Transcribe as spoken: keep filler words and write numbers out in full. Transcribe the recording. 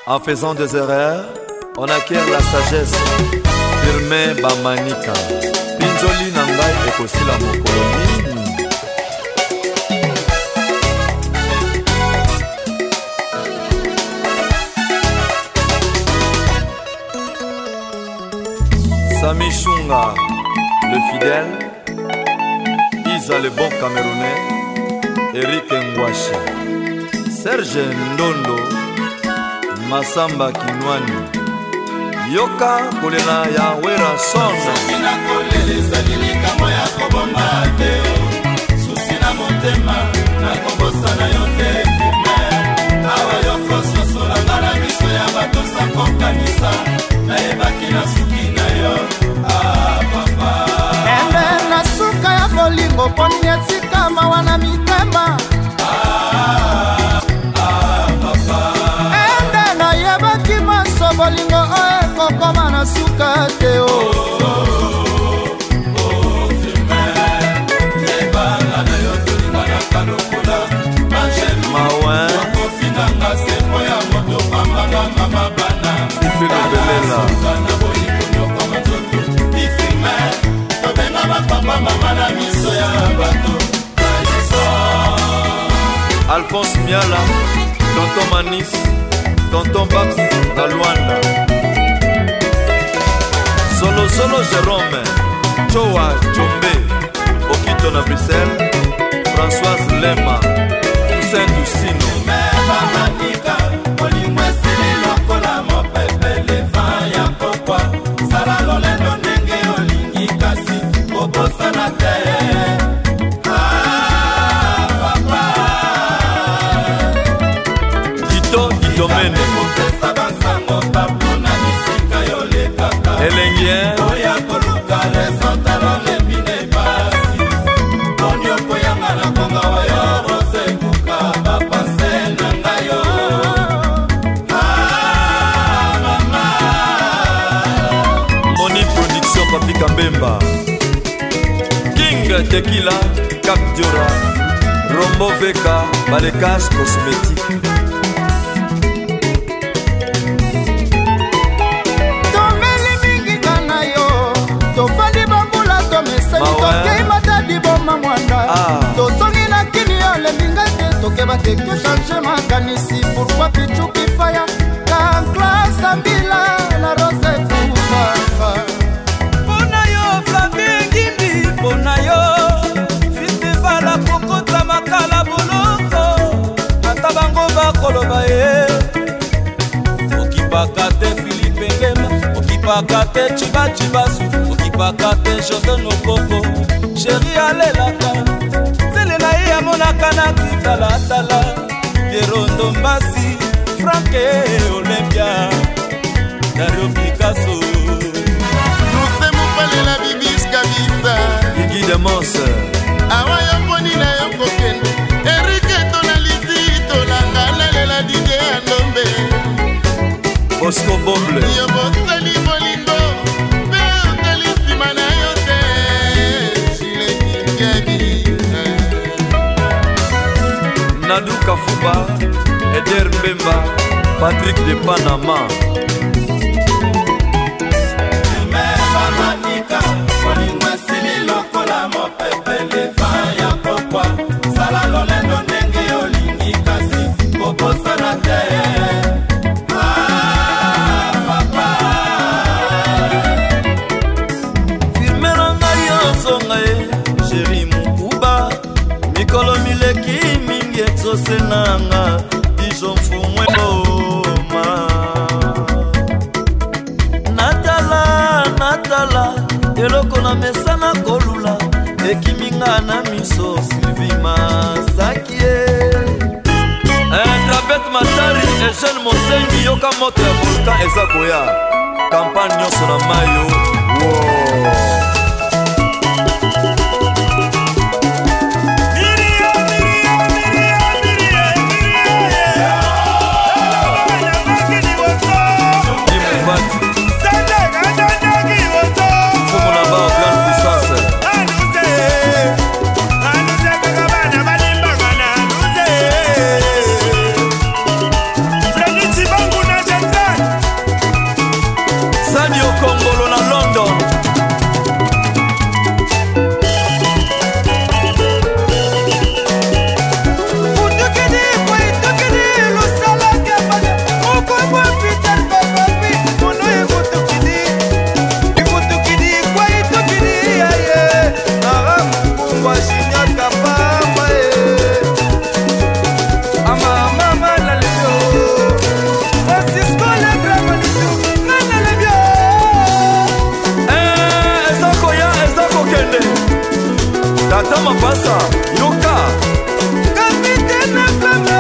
En faisant des erreurs, on acquiert la sagesse. Firmin Bamanika Pinjoli Nangai ekosila mokolo nini. Sami Chunga, le fidèle. Isa le bon Camerounais. Eric Ngwashi, Serge Ndondo, Masamba Kinwani, Yoka kolela ya wera sonza. Sina kolele salili kamo ya kobomba ateo. Susina motema na kobosa na yote firme. Awa yoko soso la ngara miso ya bato sa kokanisa. Na ebaki na suki na yo, ah papa. Ende na suka ya bolingo poni etika mawana mitema. Ah, ah papa. Ende na yebaki maso bolingo oe kokoma na suka teo. Alphonse Miala, Tonton Manis, Tonton Bax na Luanda. Solo Solo Jérôme, Chowa Chombe, Okito na Bruxelles, Françoise Lema, Toussaint Doucino. Elengien Moni Production Papi Kambemba King Tequila Cap Diora Rombo Veka Balekas Cosmétique. Tosongi na kini ya leminga te tokeba te ke change makanisi. Pourquoi pichu kifaya kankla sambila na rose kufafa. Pona yo Flavie Ngimbi, pona yo festival apokota makala boloko. Ata bango bakoloba ye okipaka te Philippe Ngema, okipaka te Chiba Chibasu, okipaka te José Nokoko. Chéri alelaka Zele na iya monaka na kitala tala. Gerondo Mbasi Franke Olympia Dario Picasso Nuse mupale la bibis kabisa Iggy Demonse awa yo poni na yo kokende. Enrique Tonalisi Tolanga lalela Didier Andombe Bosco Bomble yo bosali bolingo pe otalisima na yo te. Nadou Kafuba, Eder Mbemba, Patrick de Panama. Senanga Dijon fumwe boma Natala Natala eloko na mesana kolula ekiminga na miso Sylvie Masakie Trapet Matari Eugène Mosengi yoka moto ya volcan eza koya campagne nyonso na mayo. Wow. Bangu na tata mapasa yoka kapitene flame